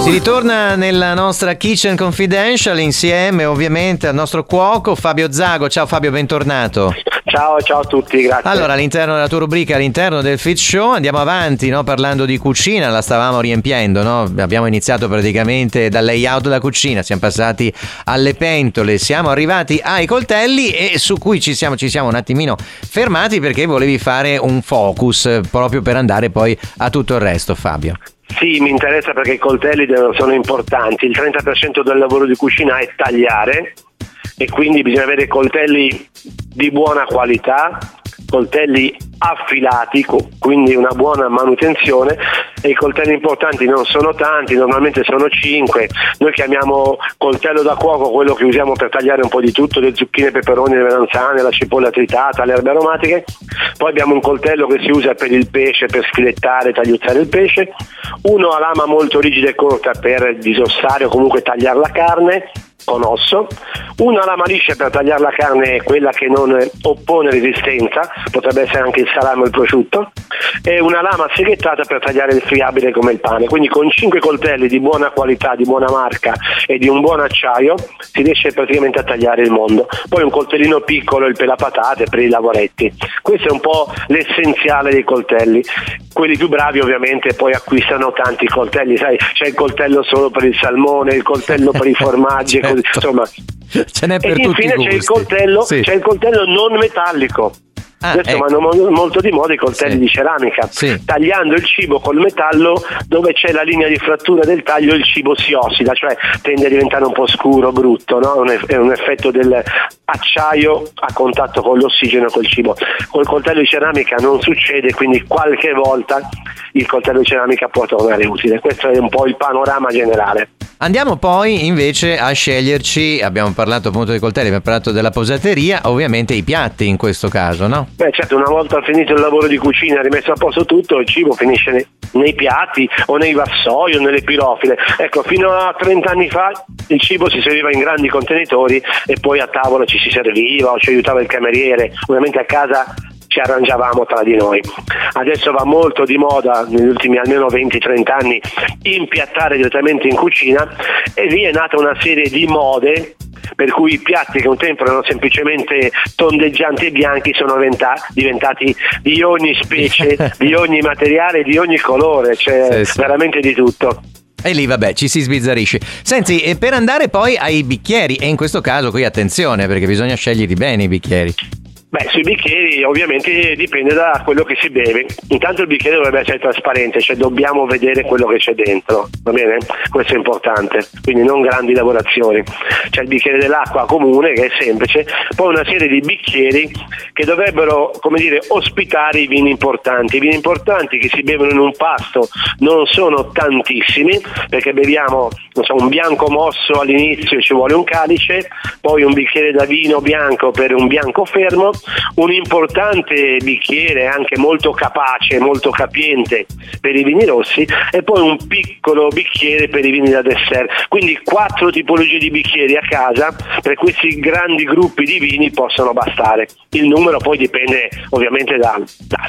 Si ritorna nella nostra Kitchen Confidential insieme ovviamente al nostro cuoco Fabio Zago. Ciao Fabio, bentornato. Ciao a tutti, grazie. Allora, all'interno della tua rubrica, all'interno del Fit Show, andiamo avanti, no? Parlando di cucina, la stavamo riempiendo, no? Abbiamo iniziato praticamente dal layout della cucina, siamo passati alle pentole, siamo arrivati ai coltelli e su cui ci siamo un attimino fermati perché volevi fare un focus proprio per andare poi a tutto il resto, Fabio. Sì, mi interessa perché i coltelli sono importanti. Il 30% del lavoro di cucina è tagliare e quindi bisogna avere coltelli di buona qualità, coltelli affilati, quindi una buona manutenzione, e i coltelli importanti non sono tanti, normalmente sono 5. Noi chiamiamo coltello da cuoco quello che usiamo per tagliare un po' di tutto, le zucchine, i peperoni, le melanzane, la cipolla tritata, le erbe aromatiche. Poi abbiamo un coltello che si usa per il pesce, per sfilettare, tagliuzzare il pesce, uno a lama molto rigida e corta per disossare o comunque tagliare la carne con osso, una lama liscia per tagliare la carne, quella che non oppone resistenza, potrebbe essere anche il salame o il prosciutto, e una lama seghettata per tagliare il friabile come il pane. Quindi con 5 coltelli di buona qualità, di buona marca e di un buon acciaio si riesce praticamente a tagliare il mondo. Poi un coltellino piccolo, il pelapatate per i lavoretti. Questo è un po' l'essenziale dei coltelli. Quelli più bravi ovviamente poi acquistano tanti coltelli, sai, c'è il coltello solo per il salmone, il coltello per i formaggi, certo. Insomma, ce n'è per tutti i gusti. E infine c'è il coltello non metallico. Adesso vanno molto di moda i coltelli di ceramica. Tagliando il cibo col metallo, dove c'è la linea di frattura del taglio, il cibo si ossida, cioè tende a diventare un po' scuro, brutto, no? È un effetto dell'acciaio a contatto con l'ossigeno e col cibo. Col coltello di ceramica non succede, quindi qualche volta il coltello di ceramica può tornare utile. Questo è un po' il panorama generale. Andiamo poi invece a sceglierci, abbiamo parlato appunto dei coltelli, abbiamo parlato della posateria, ovviamente i piatti in questo caso, no? Beh, certo, una volta finito il lavoro di cucina, rimesso a posto tutto, il cibo finisce nei piatti o nei vassoi o nelle pirofile. Ecco, fino a 30 anni fa il cibo si serviva in grandi contenitori e poi a tavola ci si serviva o ci aiutava il cameriere. Ovviamente a casa ci arrangiavamo tra di noi. Adesso va molto di moda, negli ultimi almeno 20-30 anni, impiattare direttamente in cucina, e lì è nata una serie di mode per cui i piatti che un tempo erano semplicemente tondeggianti e bianchi sono diventati di ogni specie, di ogni materiale, di ogni colore, cioè veramente di tutto. E lì vabbè ci si sbizzarrisce. Senti, e per andare poi ai bicchieri, e in questo caso qui attenzione perché bisogna sceglierli bene i bicchieri. Beh, sui bicchieri ovviamente dipende da quello che si beve. Intanto il bicchiere dovrebbe essere trasparente, cioè dobbiamo vedere quello che c'è dentro, va bene? Questo è importante, quindi non grandi lavorazioni. C'è il bicchiere dell'acqua comune che è semplice, poi una serie di bicchieri che dovrebbero, come dire, ospitare i vini importanti. I vini importanti che si bevono in un pasto non sono tantissimi, perché beviamo, non so, un bianco mosso all'inizio ci vuole un calice, poi un bicchiere da vino bianco per un bianco fermo, un importante bicchiere anche molto capace, molto capiente per i vini rossi, e poi un piccolo bicchiere per i vini da dessert. Quindi 4 tipologie di bicchieri a casa per questi grandi gruppi di vini possono bastare. Il numero poi dipende ovviamente da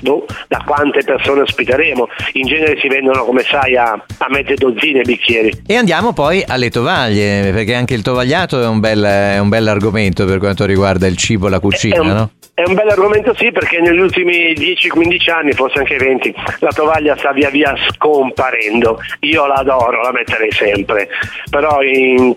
quante persone ospiteremo. In genere si vendono, come sai, a mezze dozzine bicchieri. E andiamo poi alle tovaglie, perché anche il tovagliato è un bel argomento per quanto riguarda il cibo e la cucina, no? È un bel argomento, sì, perché negli ultimi 10-15 anni, forse anche 20, la tovaglia sta via via scomparendo. Io la adoro, la metterei sempre, però in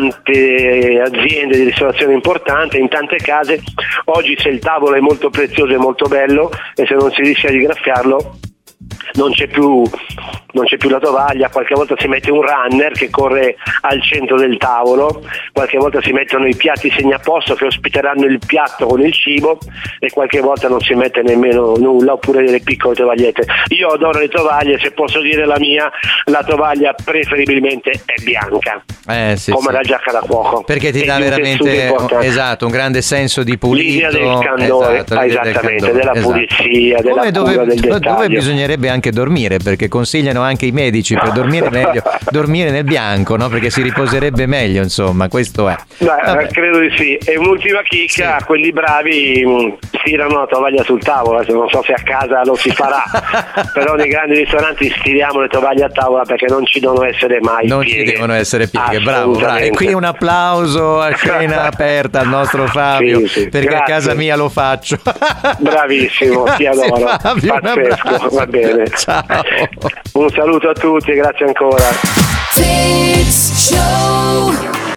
tante aziende di ristorazione importante, in tante case, oggi se il tavolo è molto prezioso e molto bello, e se non si riesce a rigraffiarlo non c'è più la tovaglia. Qualche volta si mette un runner che corre al centro del tavolo, qualche volta si mettono i piatti segnaposto che ospiteranno il piatto con il cibo, e qualche volta non si mette nemmeno nulla, oppure delle piccole tovagliette. Io adoro le tovaglie, se posso dire la mia, la tovaglia preferibilmente è bianca, come la giacca da cuoco, perché ti dà veramente un grande senso di pulito, l'idea del candore, esattamente, della pulizia, della cura del dettaglio. Dove bisognerebbe anche dormire, perché consigliano consigliano anche i medici per dormire meglio, dormire nel bianco, no? Perché si riposerebbe meglio, insomma, questo è. Credo di sì. E un'ultima chicca, sì. Quelli bravi stirano la tovaglia sul tavolo, non so se a casa lo si farà, però nei grandi ristoranti stiriamo le tovaglie a tavola perché non ci devono essere mai non pieghe. Ci devono essere pieghe, bravo. E qui un applauso a scena aperta al nostro Fabio, sì, perché grazie. A casa mia lo faccio. Bravissimo, ti adoro. Fabio, pazzesco, va bene. Ciao. Un saluto a tutti e grazie ancora. Fitz Show.